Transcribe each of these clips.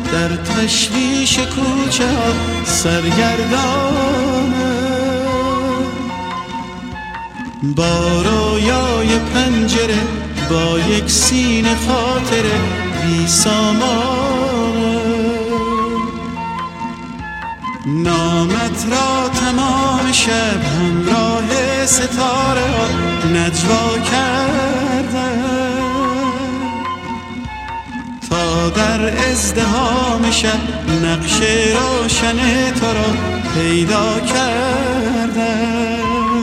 در تشویش کوچه ها سرگردانه، با رویای پنجره با یک سینه خاطره بی سامانه. نامت را تمام شب همراه ستاره ها نجوا کردن، تا در ازدحام شب نقش روشن تو را پیدا کردن.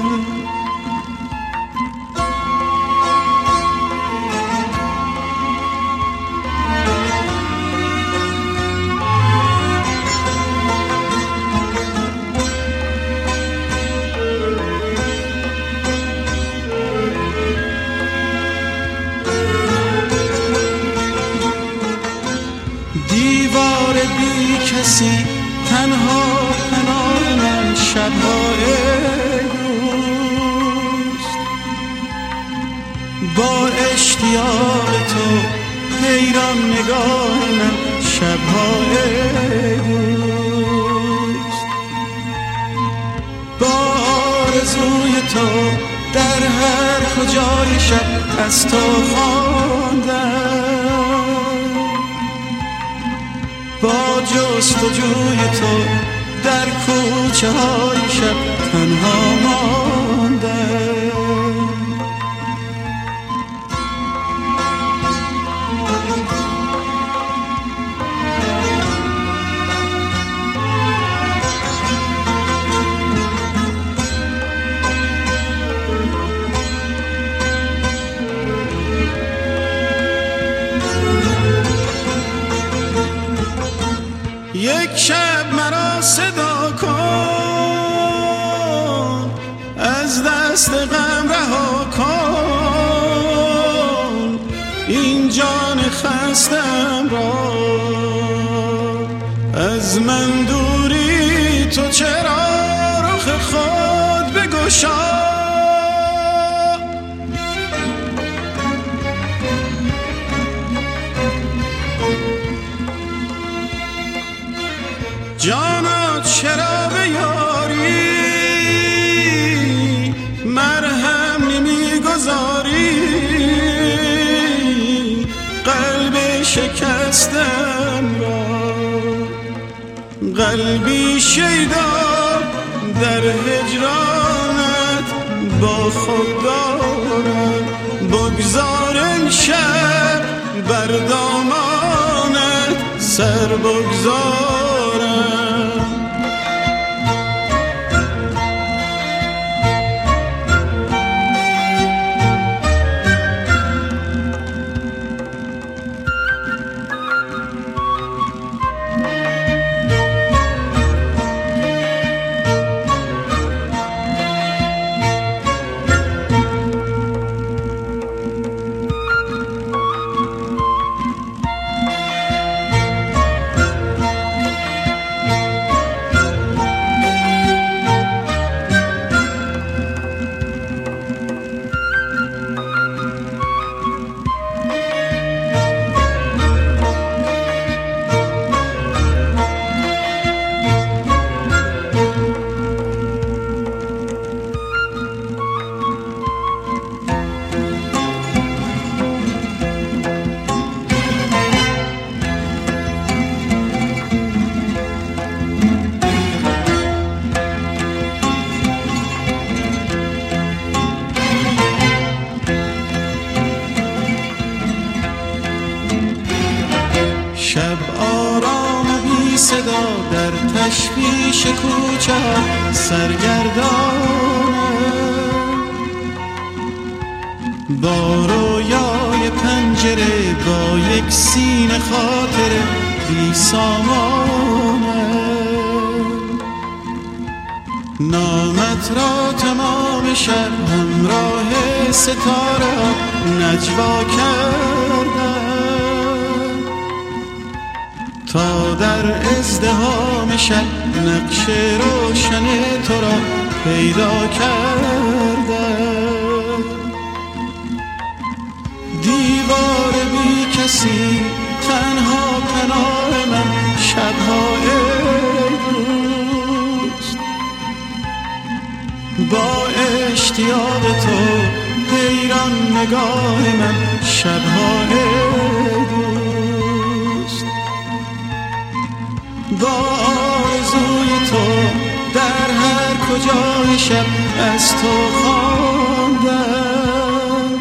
دیوار بی کسی تنها پناه من شب‌های دوست، با اشتیاق تو حیران نگاه من شب‌های دوست، با آرزوی تو در هر کجای شب از تو خواندم، با جستجوی تو در کوچه های شب تنها ماندم. یک شب مرا صدا کن، از دست غم رها کن این جان خستم را. از من دوری تو چرا رخ خود بگشا، جانا چرا به یاری مرهم نمیگذاری، قلب شکستم را قلبی شیدا در هجرانت با خود دارد. بگذار شب بر دامانت سر بگذارم. شب آرام بی صدا در تشویش کوچه سرگردانه، با رویای پنجره با یک سینه خاطره بی سامانه. نامت را تمام شب همراه ستاره نجوا کردم، تا در ازدحام شب نقش روشن تو را پیدا کردم. دیوار بی کسی تنها پناه من شب‌های دوست. با اشتیاق تو حیران نگاه من شب‌های دوست. با آرزوی تو در هر کجای شب از تو خواندم.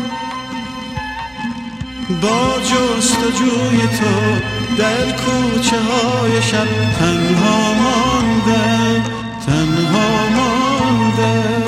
با جستجوی تو در کوچه های شب تنها ماندم، تنها ماندم.